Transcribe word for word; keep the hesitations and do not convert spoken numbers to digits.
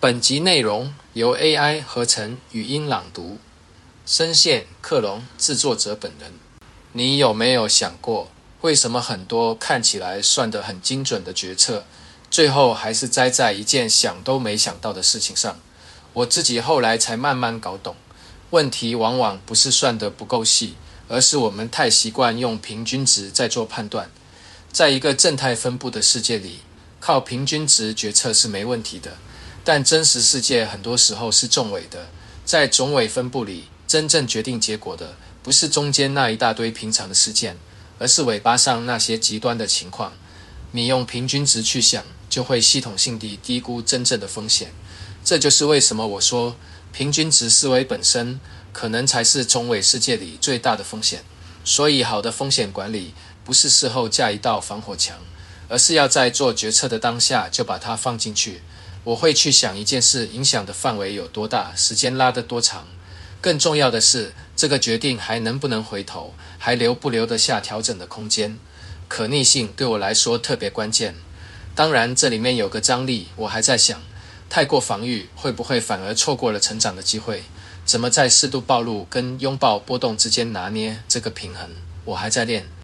本集内容由 A I 合成语音朗读，声线克隆，制作者本人。你有没有想过，为什么很多看起来算得很精准的决策，最后还是栽在一件想都没想到的事情上？我自己后来才慢慢搞懂，问题往往不是算得不够细，而是我们太习惯用平均值在做判断。在一个正态分布的世界里，靠平均值决策是没问题的，但真实世界很多时候是纵纬的。在总纬分布里，真正决定结果的不是中间那一大堆平常的事件，而是尾巴上那些极端的情况。你用平均值去想，就会系统性地低估真正的风险。这就是为什么我说，平均值思维本身可能才是总纬世界里最大的风险。所以好的风险管理不是事后架一道防火墙，而是要在做决策的当下就把它放进去。我会去想一件事影响的范围有多大，时间拉得多长，更重要的是这个决定还能不能回头，还留不留得下调整的空间。可逆性对我来说特别关键。当然这里面有个张力，我还在想，太过防御会不会反而错过了成长的机会？怎么在适度暴露跟拥抱波动之间拿捏这个平衡，我还在练。